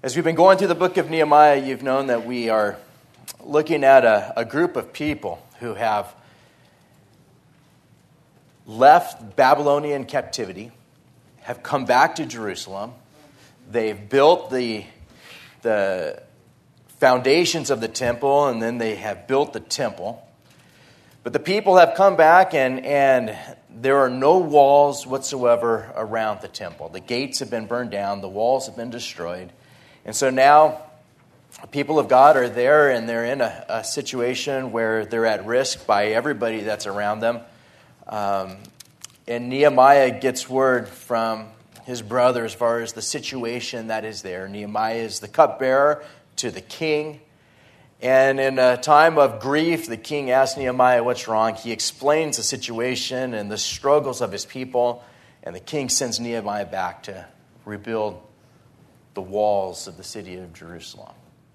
As we've been going through the book of Nehemiah, you've known that we are looking at a group of people who have left Babylonian captivity, have come back to Jerusalem. They've built the foundations of the temple, and then they have built the temple. But the people have come back, and there are no walls whatsoever around the temple. The gates have been burned down. The walls have been destroyed. And so now, the people of God are there, and they're in a situation where they're at risk by everybody that's around them. And Nehemiah gets word from his brother as far as the situation that is there. Nehemiah is the cupbearer to the king. And in a time of grief, the king asks Nehemiah what's wrong. He explains the situation and the struggles of his people. And the king sends Nehemiah back to rebuild the walls of the city of Jerusalem.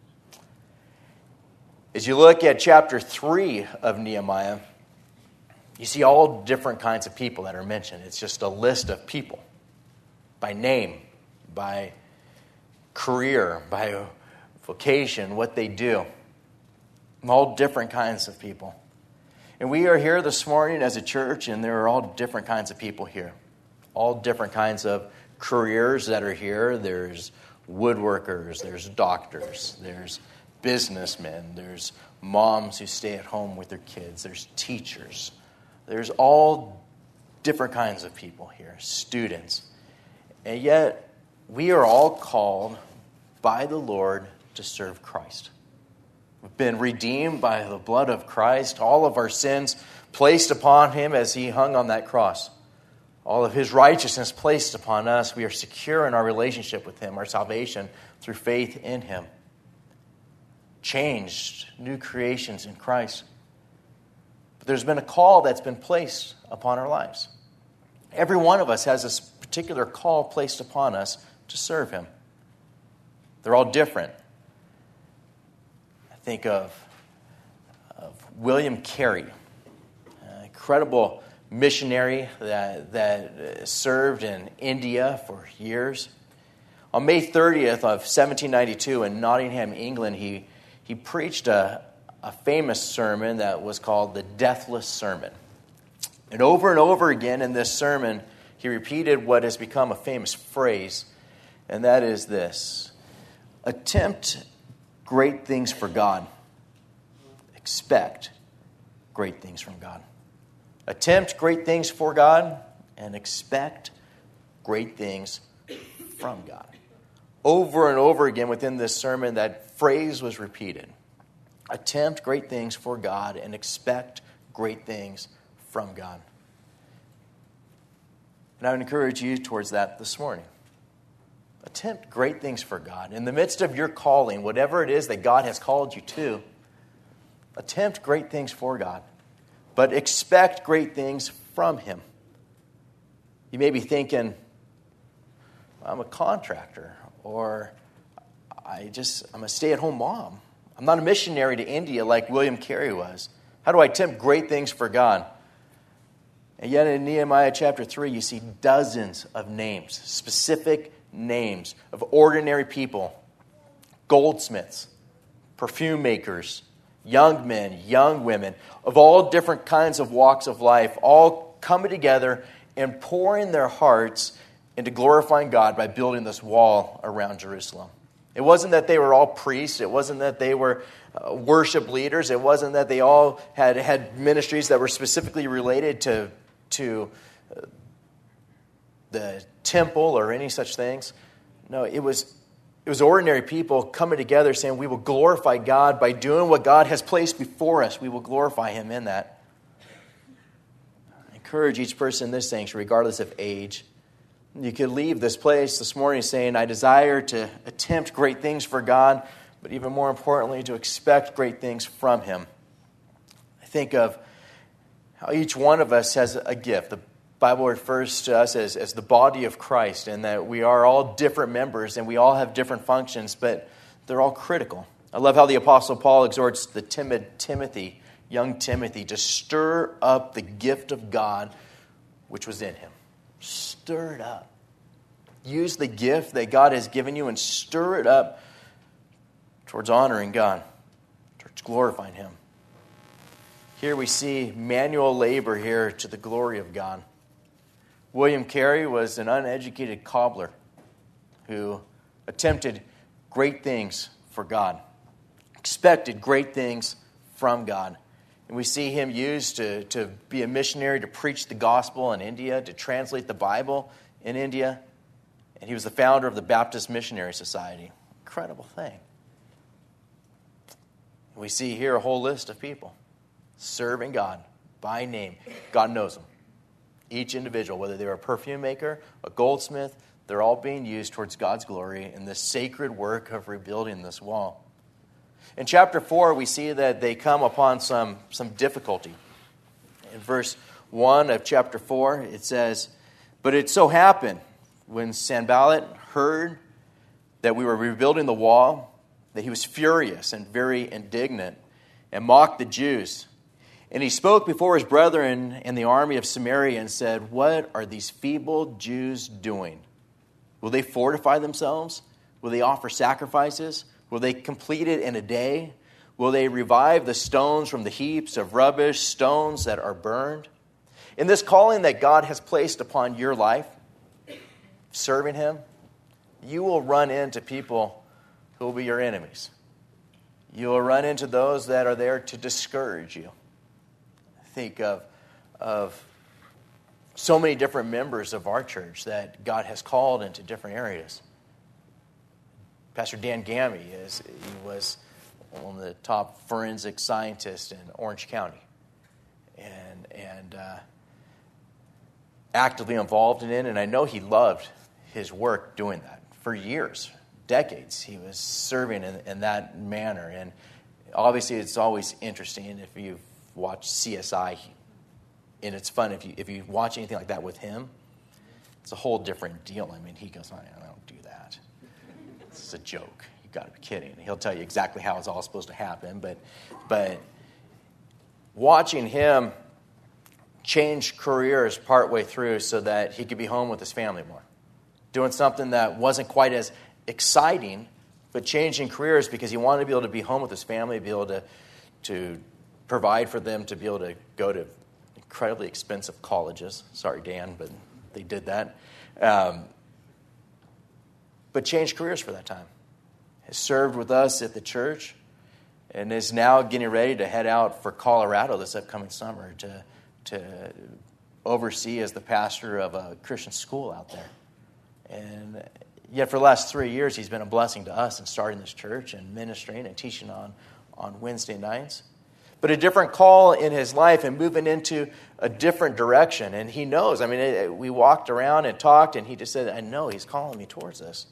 As you look at chapter 3 of Nehemiah, you see all different kinds of people that are mentioned. It's just a list of people by name, by career, by vocation, what they do. All different kinds of people. And we are here this morning as a church, and there are all different kinds of people here. All different kinds of careers that are here. There's woodworkers, there's doctors, there's businessmen, there's moms who stay at home with their kids, there's teachers. There's all different kinds of people here, students. And yet, we are all called by the Lord to serve Christ. We've been redeemed by the blood of Christ, all of our sins placed upon him as he hung on that cross. All of his righteousness placed upon us. We are secure in our relationship with him, our salvation through faith in him. Changed, new creations in Christ. But there's been a call that's been placed upon our lives. Every one of us has this particular call placed upon us to serve him. They're all different. I think of William Carey, an incredible missionary that served in India for years. On May 30th of 1792 in Nottingham, England, he preached a famous sermon that was called the Deathless Sermon. And over again in this sermon, he repeated what has become a famous phrase, and that is this: attempt great things for God. Expect great things from God. Attempt great things for God and expect great things from God. Over and over again within this sermon, that phrase was repeated. Attempt great things for God and expect great things from God. And I would encourage you towards that this morning. Attempt great things for God. In the midst of your calling, whatever it is that God has called you to, attempt great things for God. But expect great things from him. You may be thinking, I'm a contractor, or I'm a stay-at-home mom. I'm not a missionary to India like William Carey was. How do I attempt great things for God? And yet in Nehemiah chapter 3, you see dozens of names, specific names of ordinary people, goldsmiths, perfume makers, young men, young women, of all different kinds of walks of life, all coming together and pouring their hearts into glorifying God by building this wall around Jerusalem. It wasn't that they were all priests. It wasn't that they were worship leaders. It wasn't that they all had ministries that were specifically related to the temple or any such things. No, it was ordinary people coming together saying, we will glorify God by doing what God has placed before us. We will glorify him in that. I encourage each person in this sanctuary, regardless of age. You could leave this place this morning saying, I desire to attempt great things for God, but even more importantly, to expect great things from him. I think of how each one of us has a gift. The Bible refers to us as the body of Christ, and that we are all different members and we all have different functions, but they're all critical. I love how the Apostle Paul exhorts the timid Timothy, young Timothy, to stir up the gift of God which was in him. Stir it up. use the gift that God has given you and stir it up towards honoring God, towards glorifying Him. Here we see manual labor here to the glory of God. William Carey was an uneducated cobbler who attempted great things for God, expected great things from God. And we see him used to be a missionary, to preach the gospel in India, to translate the Bible in India. And he was the founder of the Baptist Missionary Society. Incredible thing. We see here a whole list of people serving God by name. God knows them. Each individual, whether they were a perfume maker, a goldsmith, they're all being used towards God's glory in this sacred work of rebuilding this wall. In chapter 4, we see that they come upon some difficulty. In verse 1 of chapter 4, it says, "But it so happened, when Sanballat heard that we were rebuilding the wall, that he was furious and very indignant, and mocked the Jews. And he spoke before his brethren in the army of Samaria and said, 'What are these feeble Jews doing? Will they fortify themselves? Will they offer sacrifices? Will they complete it in a day? Will they revive the stones from the heaps of rubbish, stones that are burned?'" In this calling that God has placed upon your life, serving Him, you will run into people who will be your enemies. You will run into those that are there to discourage you. Think of so many different members of our church that God has called into different areas. Pastor Dan Gammy he was one of the top forensic scientists in Orange County, and actively involved in it. And I know he loved his work doing that for years, decades. He was serving in that manner, and obviously it's always interesting if you've watched CSI, and it's fun if you watch anything like that with him. It's a whole different deal. I mean, he goes, "I don't do that. It's a joke. You got to be kidding." And he'll tell you exactly how it's all supposed to happen. But watching him change careers partway through so that he could be home with his family more, doing something that wasn't quite as exciting, but changing careers because he wanted to be able to be home with his family, be able to provide for them, to be able to go to incredibly expensive colleges. Sorry, Dan, but they did that. But changed careers for that time. Has served with us at the church and is now getting ready to head out for Colorado this upcoming summer to oversee as the pastor of a Christian school out there. And yet for the last 3 years, he's been a blessing to us in starting this church and ministering and teaching on Wednesday nights. But a different call in his life and moving into a different direction. And he knows. I mean, we walked around and talked, and he just said, "I know he's calling me towards this."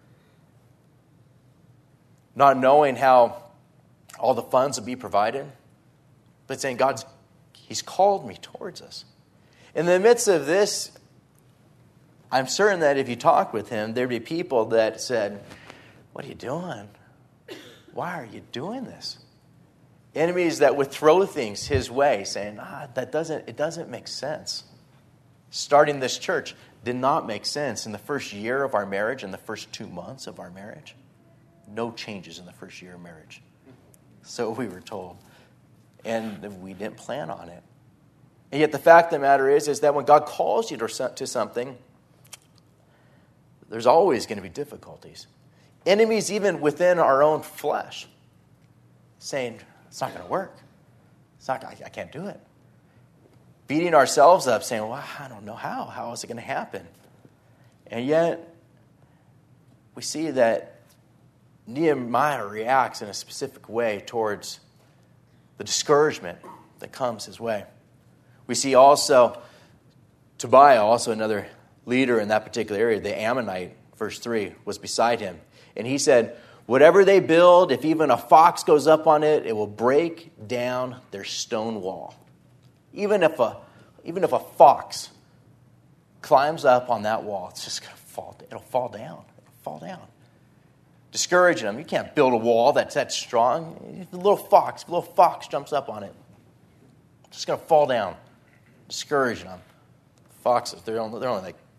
Not knowing how all the funds would be provided, but saying, He's called me towards this. In the midst of this, I'm certain that if you talk with him, there'd be people that said, "What are you doing? Why are you doing this?" Enemies that would throw things his way, saying, it doesn't make sense. Starting this church did not make sense in the first year of our marriage, in the first 2 months of our marriage. No changes in the first year of marriage. So we were told. And we didn't plan on it. And yet the fact of the matter is that when God calls you to something, there's always going to be difficulties. Enemies even within our own flesh, saying, "It's not going to work. I can't do it." Beating ourselves up, saying, "Well, I don't know how. How is it going to happen?" And yet, we see that Nehemiah reacts in a specific way towards the discouragement that comes his way. We see also Tobiah, also another leader in that particular area, the Ammonite, verse 3, was beside him. And he said, "Whatever they build, if even a fox goes up on it, it will break down their stone wall." Even if a fox climbs up on that wall, it's just going to fall. It'll fall down. It'll fall down. Discouraging them. You can't build a wall that's that strong. If a little fox jumps up on it, it's just going to fall down. Discouraging them. Foxes, they're only like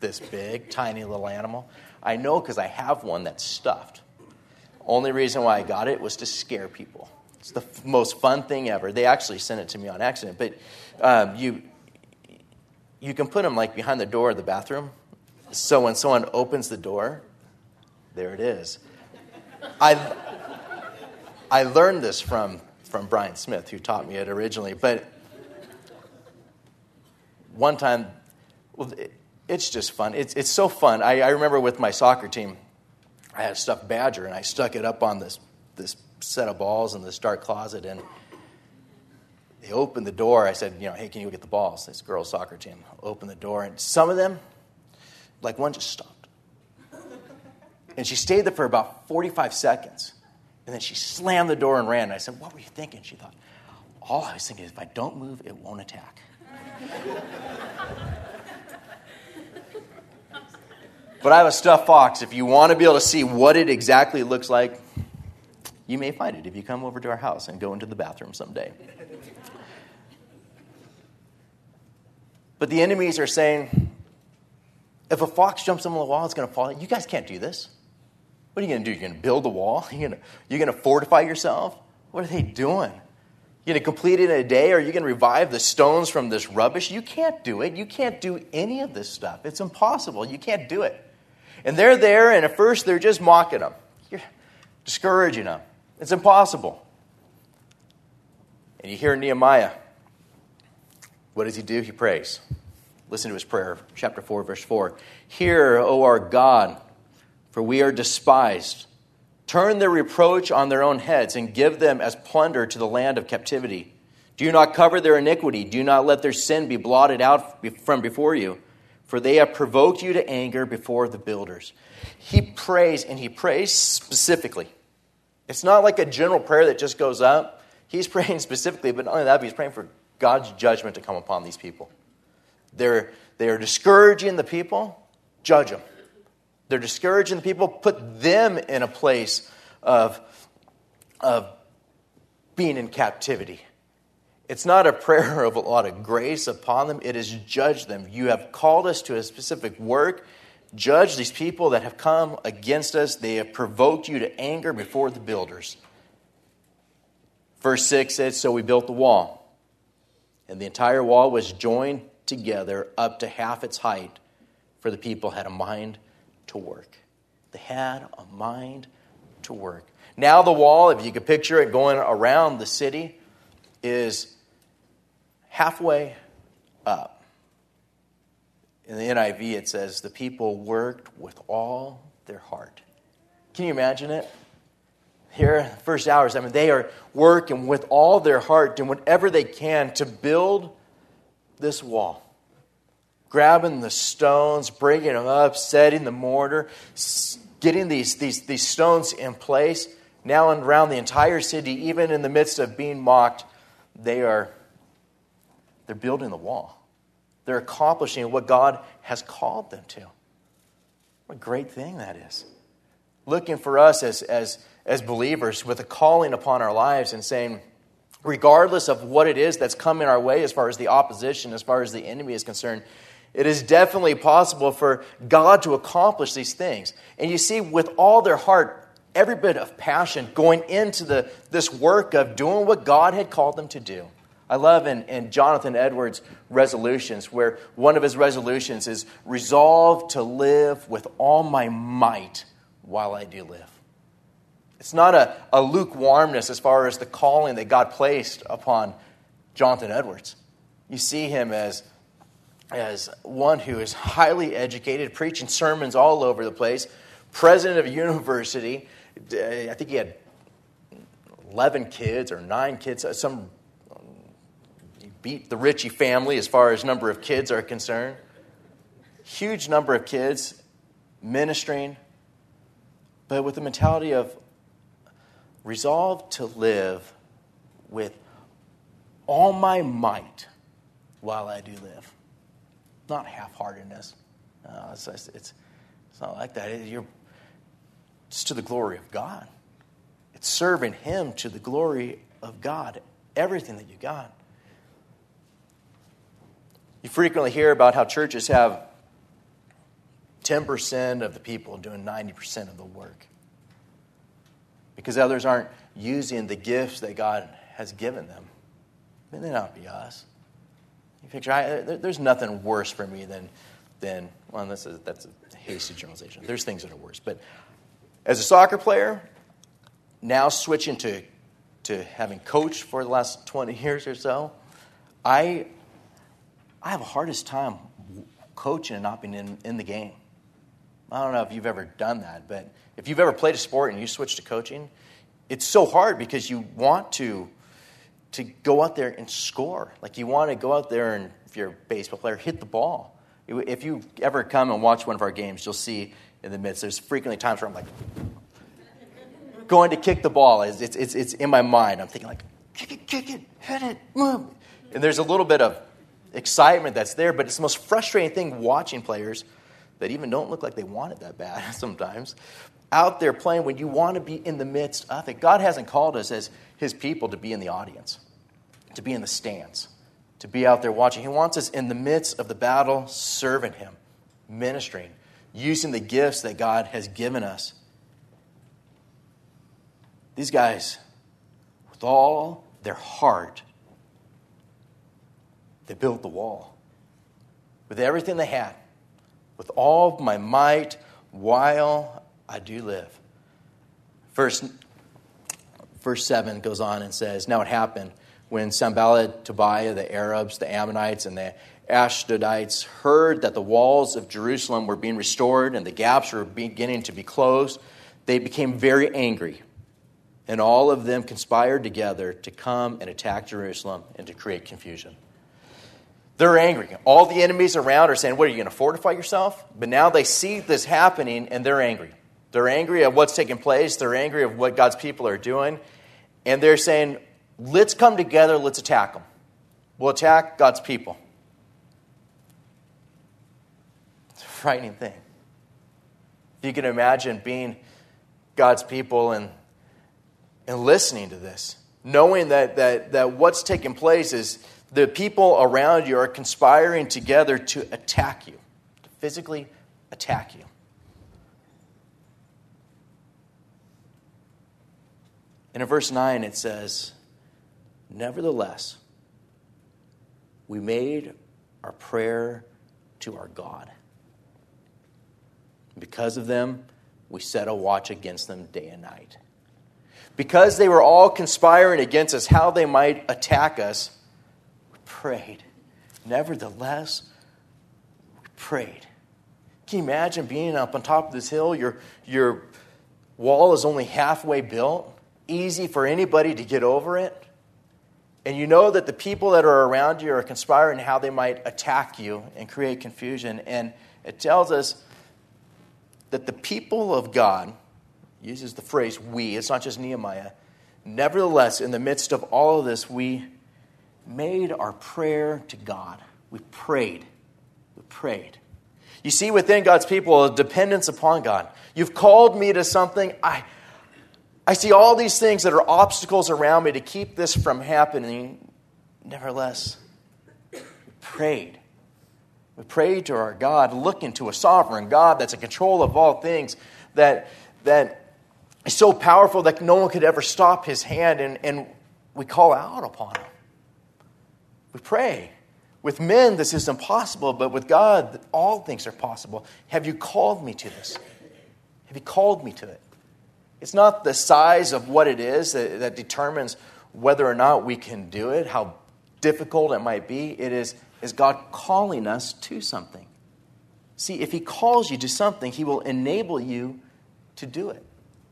this big, tiny little animal. I know because I have one that's stuffed. Only reason why I got it was to scare people. It's the most fun thing ever. They actually sent it to me on accident. But you can put them like behind the door of the bathroom. So when someone opens the door, there it is. I learned this from Brian Smith, who taught me it originally. But one time, well, it's just fun. It's so fun. I remember with my soccer team, I had a stuffed badger, and I stuck it up on this set of balls in this dark closet, and they opened the door. I said, hey, can you go get the balls? This girls' soccer team opened the door, and some of them, like one just stopped. And she stayed there for about 45 seconds, and then she slammed the door and ran. And I said, what were you thinking? She thought, all I was thinking is if I don't move, it won't attack. But I have a stuffed fox. If you want to be able to see what it exactly looks like, you may find it if you come over to our house and go into the bathroom someday. But the enemies are saying, if a fox jumps on the wall, it's going to fall. You guys can't do this. What are you going to do? You're going to build a wall? You're going to fortify yourself? What are they doing? You're going to complete it in a day? Or are you going to revive the stones from this rubbish? You can't do it. You can't do any of this stuff. It's impossible. You can't do it. And they're there, and at first they're just mocking them. You're discouraging them. It's impossible. And you hear Nehemiah. What does he do? He prays. Listen to his prayer, chapter 4, verse 4. Hear, O our God, for we are despised. Turn their reproach on their own heads and give them as plunder to the land of captivity. Do not cover their iniquity. Do not let their sin be blotted out from before you. For they have provoked you to anger before the builders. He prays, and he prays specifically. It's not like a general prayer that just goes up. He's praying specifically, but not only that, but he's praying for God's judgment to come upon these people. They are discouraging the people, judge them. They're discouraging the people, put them in a place of being in captivity. It's not a prayer of a lot of grace upon them. It is judge them. You have called us to a specific work. Judge these people that have come against us. They have provoked you to anger before the builders. Verse 6 says, so we built the wall. And the entire wall was joined together up to half its height, for the people had a mind to work. They had a mind to work. Now the wall, if you could picture it going around the city, is halfway up. In the NIV it says, the people worked with all their heart. Can you imagine it? Here, the first hours, they are working with all their heart, doing whatever they can to build this wall. Grabbing the stones, breaking them up, setting the mortar, getting these stones in place. Now around the entire city, even in the midst of being mocked, they're building the wall. They're accomplishing what God has called them to. What a great thing that is. Looking for us as believers with a calling upon our lives and saying, regardless of what it is that's coming our way as far as the opposition, as far as the enemy is concerned, it is definitely possible for God to accomplish these things. And you see, with all their heart, every bit of passion going into this work of doing what God had called them to do. I love in Jonathan Edwards' resolutions, where one of his resolutions is, resolve to live with all my might while I do live. It's not a lukewarmness as far as the calling that God placed upon Jonathan Edwards. You see him as one who is highly educated, preaching sermons all over the place, president of a university. I think he had 11 kids or 9 kids. He beat the Ritchie family as far as number of kids are concerned. Huge number of kids ministering, but with the mentality of resolve to live with all my might while I do live. Not half-heartedness. No, it's not like that. It's to the glory of God. It's serving Him to the glory of God. Everything that you got. You frequently hear about how churches have 10% of the people doing 90% of the work. Because others aren't using the gifts that God has given them. May they not be us. You picture, there's nothing worse for me than well, that's a hasty generalization. There's things that are worse. But as a soccer player, now switching to having coached for the last 20 years or so, I have a hardest time coaching and not being in the game. I don't know if you've ever done that, but if you've ever played a sport and you switch to coaching, it's so hard because you want to go out there and score. Like you want to go out there and, if you're a baseball player, hit the ball. If you ever come and watch one of our games, you'll see in the midst, there's frequently times where I'm like, going to kick the ball. It's in my mind. I'm thinking like, kick it, hit it, move. And there's a little bit of excitement that's there, but it's the most frustrating thing watching players that even don't look like they want it that bad sometimes, out there playing when you want to be in the midst of it. God hasn't called us as his people to be in the audience, to be in the stands, to be out there watching. He wants us in the midst of the battle, serving him, ministering, using the gifts that God has given us. These guys, with all their heart, they built the wall. With everything they had, with all my might, while I do live. Verse 7 goes on and says, now it happened when Sanballat, Tobiah, the Arabs, the Ammonites, and the Ashdodites heard that the walls of Jerusalem were being restored and the gaps were beginning to be closed, they became very angry. And all of them conspired together to come and attack Jerusalem and to create confusion. They're angry. All the enemies around are saying, what, are you going to fortify yourself? But now they see this happening and they're angry. They're angry at what's taking place. They're angry at what God's people are doing. And they're saying, let's come together, let's attack them. We'll attack God's people. It's a frightening thing. If you can imagine being God's people and listening to this, knowing that what's taking place is the people around you are conspiring together to attack you, to physically attack you. And in verse 9 it says, nevertheless, we made our prayer to our God. Because of them, we set a watch against them day and night. Because they were all conspiring against us, how they might attack us, we prayed. Nevertheless, we prayed. Can you imagine being up on top of this hill? Your wall is only halfway built. Easy for anybody to get over it. And you know that the people that are around you are conspiring how they might attack you and create confusion. And it tells us that the people of God, uses the phrase we, it's not just Nehemiah. Nevertheless, in the midst of all of this, we made our prayer to God. We prayed. We prayed. You see within God's people a dependence upon God. You've called me to something. I see all these things that are obstacles around me to keep this from happening. Nevertheless, we prayed. We prayed to our God, looking to a sovereign God that's in control of all things, that is so powerful that no one could ever stop his hand, and we call out upon him. We pray. With men, this is impossible, but with God, all things are possible. Have you called me to this? Have you called me to it? It's not the size of what it is that determines whether or not we can do it, how difficult it might be. It is God calling us to something. See, if he calls you to something, he will enable you to do it.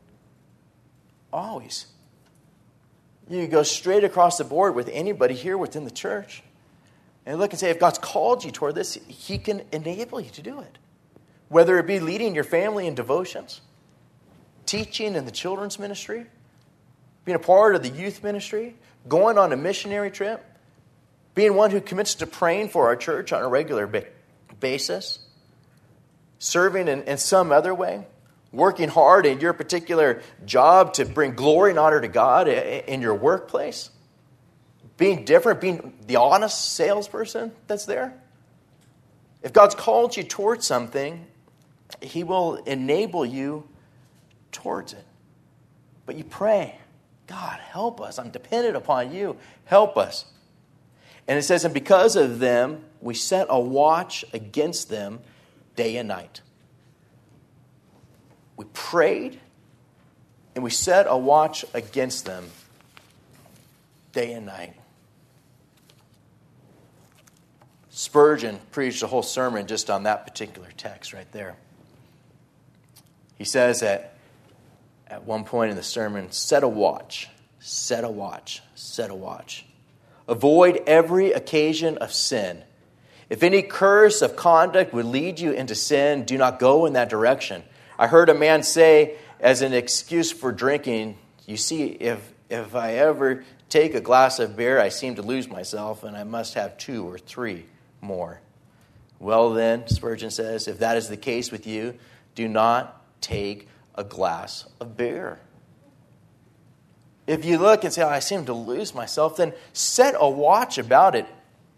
Always. You go straight across the board with anybody here within the church and look and say, if God's called you toward this, he can enable you to do it. Whether it be leading your family in devotions, teaching in the children's ministry, being a part of the youth ministry, going on a missionary trip, being one who commits to praying for our church on a regular basis, serving in some other way, working hard in your particular job to bring glory and honor to God in your workplace, being different, being the honest salesperson that's there. If God's called you towards something, He will enable you towards it. But you pray, God, help us. I'm dependent upon you. Help us. And it says, and because of them, we set a watch against them day and night. We prayed, and we set a watch against them day and night. Spurgeon preached a whole sermon just on that particular text right there. He says that at one point in the sermon, set a watch, set a watch, set a watch. Avoid every occasion of sin. If any curse of conduct would lead you into sin, do not go in that direction. I heard a man say, as an excuse for drinking, you see, if I ever take a glass of beer, I seem to lose myself, and I must have 2 or 3 more. Well then, Spurgeon says, if that is the case with you, do not take a glass of beer. If you look and say, I seem to lose myself, then set a watch about it.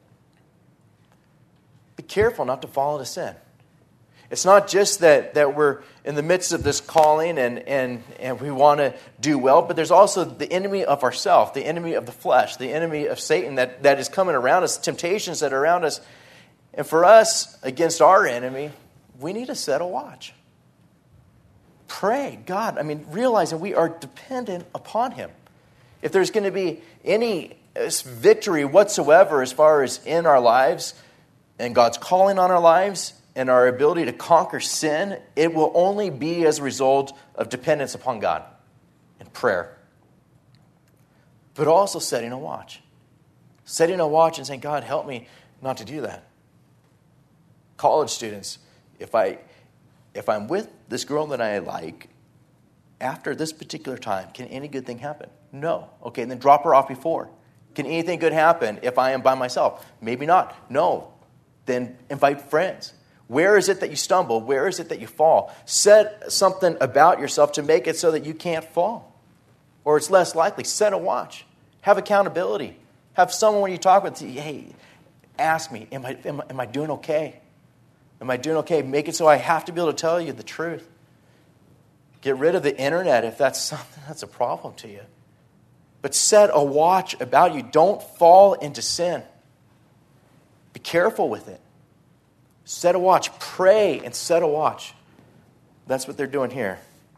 Be careful not to fall into sin. It's not just that we're in the midst of this calling and we want to do well, but there's also the enemy of ourself, the enemy of the flesh, the enemy of Satan that is coming around us, temptations that are around us. And for us, against our enemy, we need to set a watch. Pray, God, realizing we are dependent upon Him. If there's going to be any victory whatsoever as far as in our lives and God's calling on our lives and our ability to conquer sin, it will only be as a result of dependence upon God and prayer. But also setting a watch. Setting a watch and saying, God, help me not to do that. College students, if I'm with this girl that I like, after this particular time, can any good thing happen? No. Okay, then drop her off before. Can anything good happen if I am by myself? Maybe not. No. Then invite friends. Where is it that you stumble? Where is it that you fall? Set something about yourself to make it so that you can't fall. Or it's less likely. Set a watch. Have accountability. Have someone when you talk with, hey, ask me, am I doing okay? Am I doing okay? Make it so I have to be able to tell you the truth. Get rid of the internet if that's something that's a problem to you. But set a watch about you. Don't fall into sin. Be careful with it. Set a watch. Pray and set a watch. That's what they're doing here.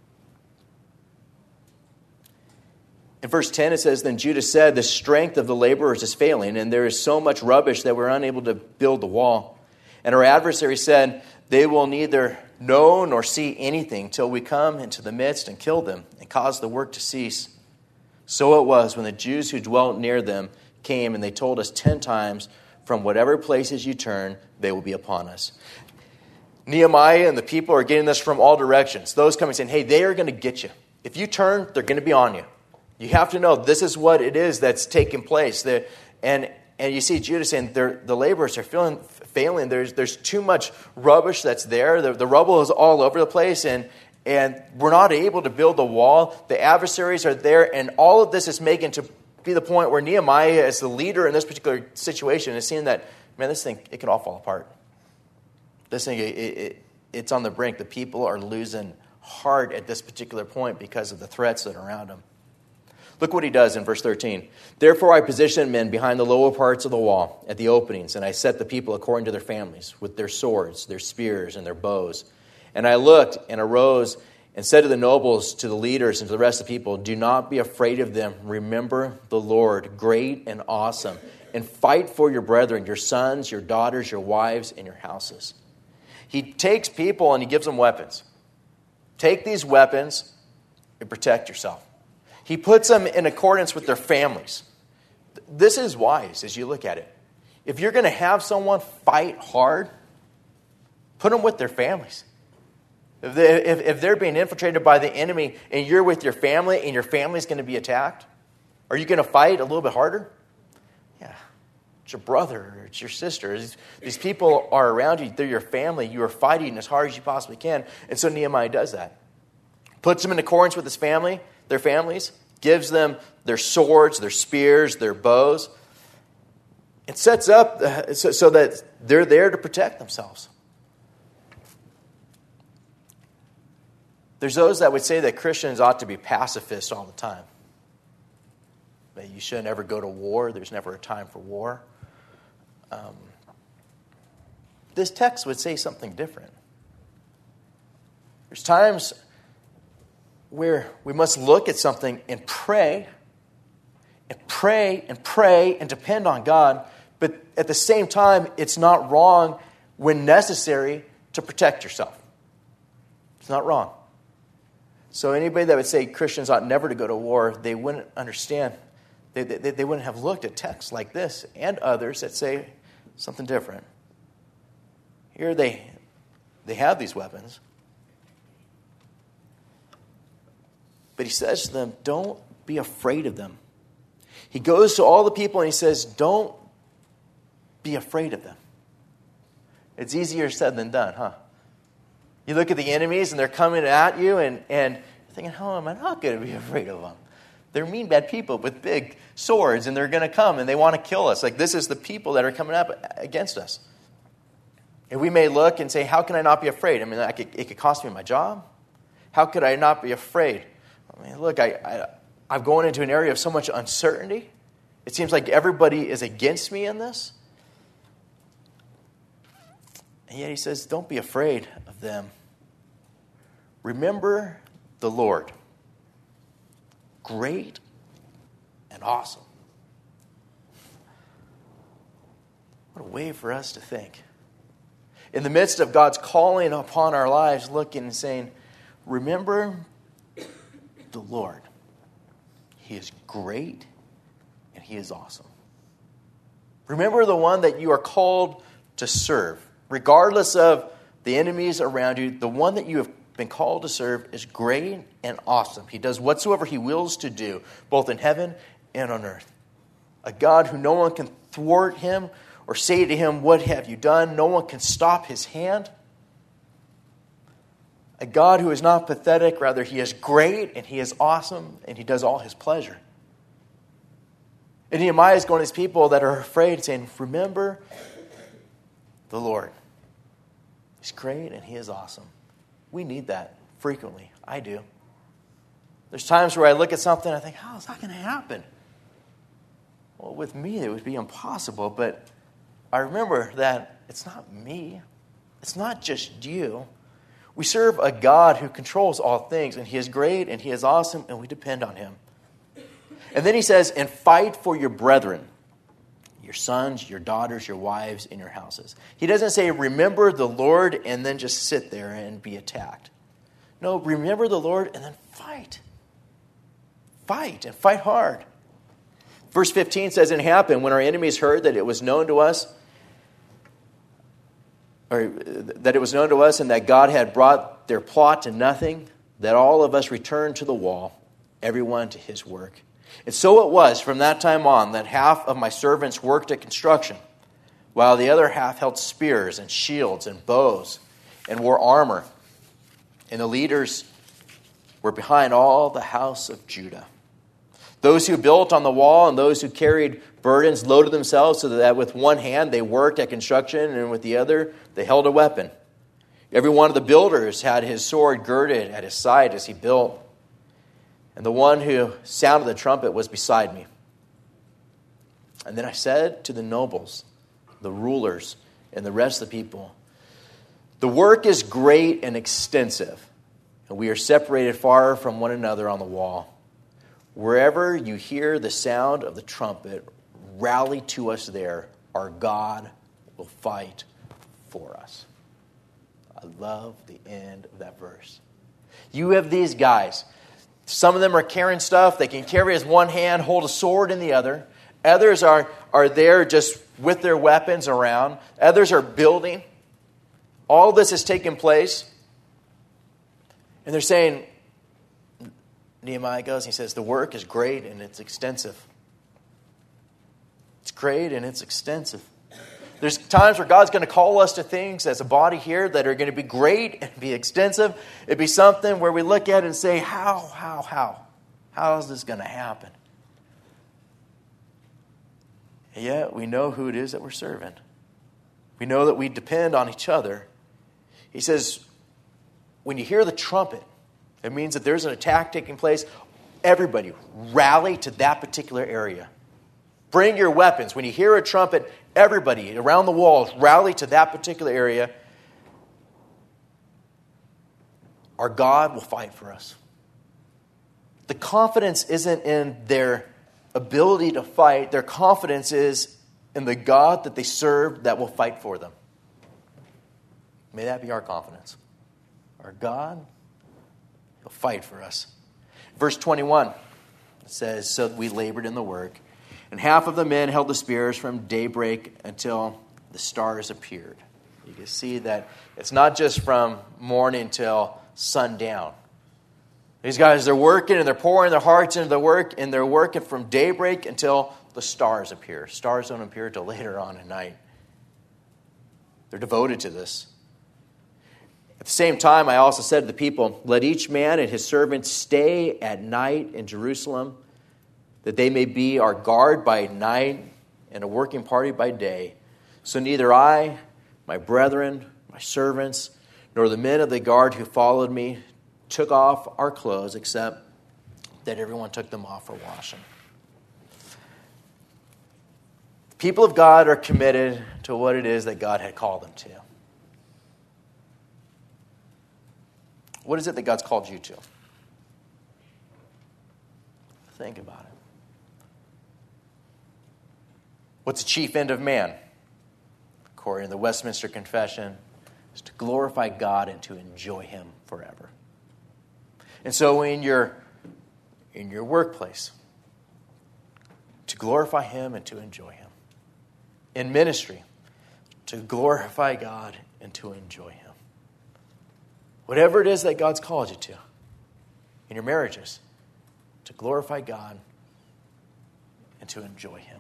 In verse 10 it says, then Judah said, the strength of the laborers is failing, and there is so much rubbish that we're unable to build the wall. And our adversary said, they will neither know nor see anything till we come into the midst and kill them and cause the work to cease. So it was when the Jews who dwelt near them came, and they told us 10 times, from whatever places you turn, they will be upon us. Nehemiah and the people are getting this from all directions. Those coming saying, hey, they are going to get you. If you turn, they're going to be on you. You have to know this is what it is that's taking place. And you see Judah saying the laborers are failing. There's too much rubbish that's there. The rubble is all over the place, and we're not able to build the wall. The adversaries are there, and all of this is making to be the point where Nehemiah, as the leader in this particular situation, is seeing that, man, this thing, it can all fall apart. This thing, it's on the brink. The people are losing heart at this particular point because of the threats that are around them. Look what he does in verse 13. Therefore I positioned men behind the lower parts of the wall at the openings, and I set the people according to their families, with their swords, their spears, and their bows. And I looked and arose and said to the nobles, to the leaders, and to the rest of the people, do not be afraid of them. Remember the Lord, great and awesome, and fight for your brethren, your sons, your daughters, your wives, and your houses. He takes people and he gives them weapons. Take these weapons and protect yourself. He puts them in accordance with their families. This is wise as you look at it. If you're going to have someone fight hard, put them with their families. If they're being infiltrated by the enemy and you're with your family and your family's going to be attacked, are you going to fight a little bit harder? Yeah. It's your brother or it's your sister. These people are around you. They're your family. You are fighting as hard as you possibly can. And so Nehemiah does that. Puts them in accordance with his family, their families, gives them their swords, their spears, their bows. It sets up so that they're there to protect themselves. There's those that would say that Christians ought to be pacifists all the time. That you shouldn't ever go to war. There's never a time for war. This text would say something different. There's times where we must look at something and pray and depend on God, but at the same time, it's not wrong when necessary to protect yourself. It's not wrong. So anybody that would say Christians ought never to go to war, they wouldn't understand. They wouldn't have looked at texts like this and others that say something different. Here they have these weapons. But he says to them, don't be afraid of them. He goes to all the people and he says, don't be afraid of them. It's easier said than done, huh? You look at the enemies and they're coming at you and you're thinking, how am I not going to be afraid of them? They're mean, bad people with big swords and they're going to come and they want to kill us. Like this is the people that are coming up against us. And we may look and say, how can I not be afraid? I mean, it could cost me my job. How could I not be afraid? I mean, look, I'm going into an area of so much uncertainty. It seems like everybody is against me in this. And yet he says, don't be afraid of them. Remember the Lord. Great and awesome. What a way for us to think. In the midst of God's calling upon our lives, looking and saying, remember the Lord. He is great and He is awesome. Remember the one that you are called to serve. Regardless of the enemies around you, the one that you have been called to serve is great and awesome. He does whatsoever He wills to do, both in heaven and on earth. A God who no one can thwart Him or say to Him, what have you done? No one can stop His hand. A God who is not pathetic, rather He is great and He is awesome and He does all His pleasure. And Nehemiah is going to these people that are afraid, saying, remember the Lord. He's great and He is awesome. We need that frequently. I do. There's times where I look at something and I think, how is that going to happen? Well, with me it would be impossible, but I remember that it's not me. It's not just you. We serve a God who controls all things, and He is great and He is awesome, and we depend on Him. And then he says, and fight for your brethren, your sons, your daughters, your wives, and your houses. He doesn't say, remember the Lord, and then just sit there and be attacked. No, remember the Lord, and then fight. Fight, and fight hard. Verse 15 says, and it happened when our enemies heard that it was known to us, and that God had brought their plot to nothing, that all of us returned to the wall, everyone to his work. And so it was from that time on that half of my servants worked at construction, while the other half held spears and shields and bows and wore armor. And the leaders were behind all the house of Judah. Those who built on the wall and those who carried burdens loaded themselves so that with one hand they worked at construction and with the other they held a weapon. Every one of the builders had his sword girded at his side as he built. And the one who sounded the trumpet was beside me. And then I said to the nobles, the rulers, and the rest of the people, the work is great and extensive, and we are separated far from one another on the wall. Wherever you hear the sound of the trumpet, rally to us there. Our God will fight for us. I love the end of that verse. You have these guys. Some of them are carrying stuff. They can carry as one hand, hold a sword in the other. Others are there just with their weapons around. Others are building. All this is taking place. And they're saying, Nehemiah goes and he says, the work is great and it's extensive. It's great and it's extensive. There's times where God's going to call us to things as a body here that are going to be great and be extensive. It'd be something where we look at it and say, how? How is this going to happen? And yet we know who it is that we're serving. We know that we depend on each other. He says, when you hear the trumpet, It means that there's an attack taking place. Everybody, rally to that particular area. Bring your weapons. When you hear a trumpet, everybody around the walls, rally to that particular area. Our God will fight for us. The confidence isn't in their ability to fight. Their confidence is in the God that they serve that will fight for them. May that be our confidence. Our God will fight for us. Verse 21, it says, so we labored in the work, and half of the men held the spears from daybreak until the stars appeared. You can see that it's not just from morning till sundown. These guys, they're working and they're pouring their hearts into the work, and they're working from daybreak until the stars appear. Stars don't appear till later on at night. They're devoted to this. At the same time, I also said to the people, let each man and his servant stay at night in Jerusalem, that they may be our guard by night and a working party by day. So neither I, my brethren, my servants, nor the men of the guard who followed me took off our clothes, except that everyone took them off for washing. The people of God are committed to what it is that God had called them to. What is it that God's called you to? Think about it. What's the chief end of man? According to the Westminster Confession, is to glorify God and to enjoy Him forever. And so in your workplace, to glorify Him and to enjoy Him. In ministry, to glorify God and to enjoy Him. Whatever it is that God's called you to. In your marriages, to glorify God and to enjoy Him.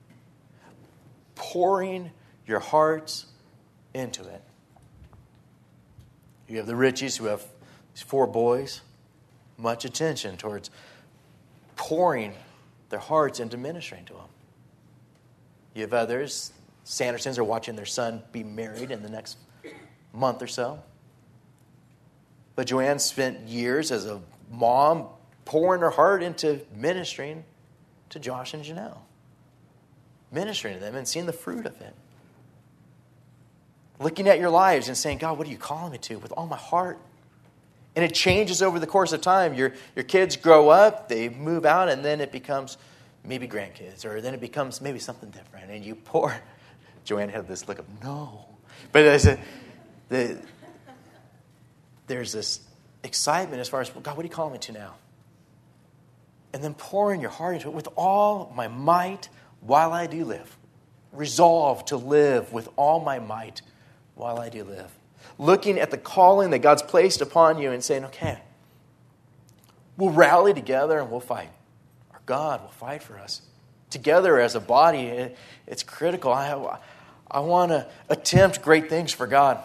Pouring your hearts into it. You have the Richies who have these 4 boys. Much attention towards pouring their hearts into ministering to them. You have others, Sandersons, are watching their son be married in the next month or so. But Joanne spent years as a mom pouring her heart into ministering to Josh and Janelle. Ministering to them and seeing the fruit of it. Looking at your lives and saying, God, what are you calling me to with all my heart? And it changes over the course of time. Your kids grow up, they move out, and then it becomes maybe grandkids, or then it becomes maybe something different. And you pour. Joanne had this look of, no. But there's this excitement as far as, God, what are you calling me to now? And then pouring your heart into it with all my might while I do live. Resolve to live with all my might while I do live. Looking at the calling that God's placed upon you and saying, okay, we'll rally together and we'll fight. Our God will fight for us. Together as a body, it's critical. I want to attempt great things for God.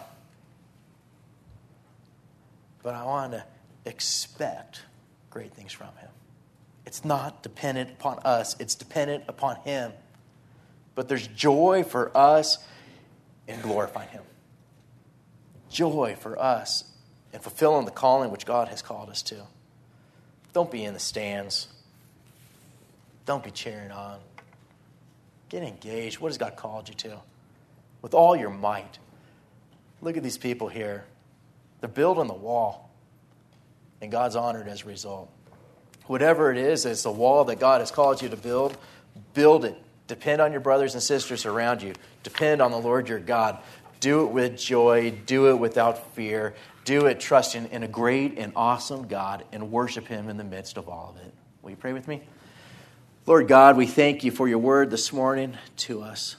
But I want to expect great things from Him. It's not dependent upon us. It's dependent upon Him. But there's joy for us in glorifying Him. Joy for us in fulfilling the calling which God has called us to. Don't be in the stands. Don't be cheering on. Get engaged. What has God called you to? With all your might. Look at these people here. They're building the wall. And God's honored as a result. Whatever it is, it's the wall that God has called you to build. Build it. Depend on your brothers and sisters around you. Depend on the Lord your God. Do it with joy. Do it without fear. Do it trusting in a great and awesome God and worship Him in the midst of all of it. Will you pray with me? Lord God, we thank You for Your word this morning to us.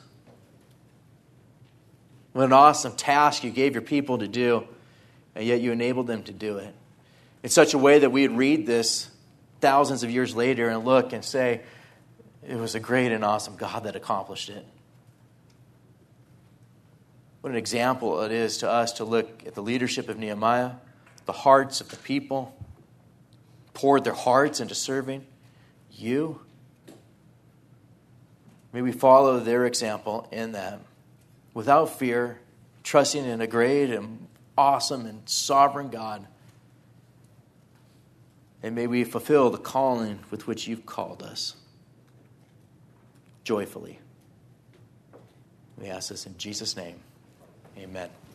What an awesome task You gave Your people to do, and yet You enabled them to do it in such a way that we would read this thousands of years later and look and say, it was a great and awesome God that accomplished it. What an example it is to us to look at the leadership of Nehemiah, the hearts of the people, poured their hearts into serving You. May we follow their example in that, without fear, trusting in a great and awesome and sovereign God And may we fulfill the calling with which you've called us joyfully. We ask this in Jesus' name. Amen.